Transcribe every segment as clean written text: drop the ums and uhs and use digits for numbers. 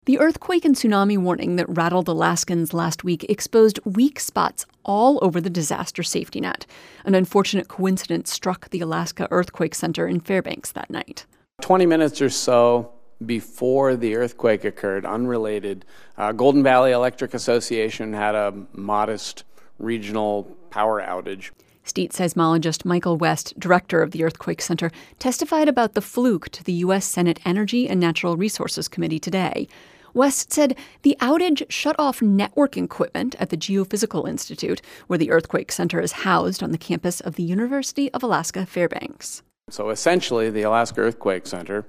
The earthquake and tsunami warning that rattled Alaskans last week exposed weak spots all over the disaster safety net. An unfortunate coincidence struck the Alaska Earthquake Center in Fairbanks that night. 20 minutes or so before the earthquake occurred, unrelated, Golden Valley Electric Association had a modest regional power outage. State seismologist Michael West, director of the Earthquake Center, testified about the fluke to the U.S. Senate Energy and Natural Resources Committee today. West said the outage shut off network equipment at the Geophysical Institute, where the Earthquake Center is housed on the campus of the University of Alaska Fairbanks. So essentially, the Alaska Earthquake Center,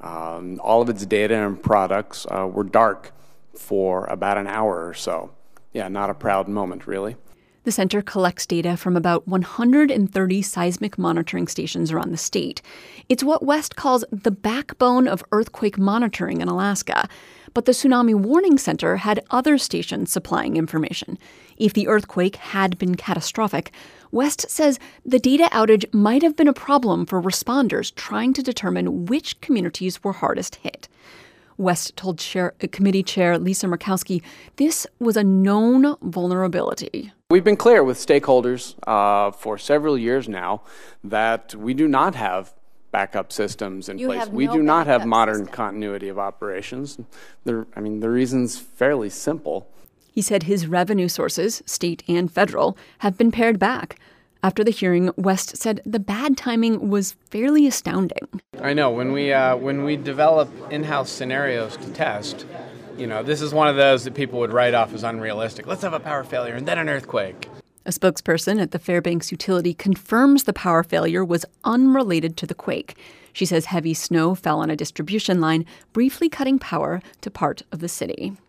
all of its data and products were dark for about an hour or so. Yeah, not a proud moment, really. The center collects data from about 130 seismic monitoring stations around the state. It's what West calls the backbone of earthquake monitoring in Alaska. But the Tsunami Warning Center had other stations supplying information. If the earthquake had been catastrophic, West says the data outage might have been a problem for responders trying to determine which communities were hardest hit. West told committee chair Lisa Murkowski this was a known vulnerability. We've been clear with stakeholders for several years now that we do not have backup systems in place. We do not have modern continuity of operations. The reason's fairly simple. He said his revenue sources, state and federal, have been pared back. After the hearing, West said the bad timing was fairly astounding. I know. When we develop in-house scenarios to test, this is one of those that people would write off as unrealistic. Let's have a power failure and then an earthquake. A spokesperson at the Fairbanks utility confirms the power failure was unrelated to the quake. She says heavy snow fell on a distribution line, briefly cutting power to part of the city.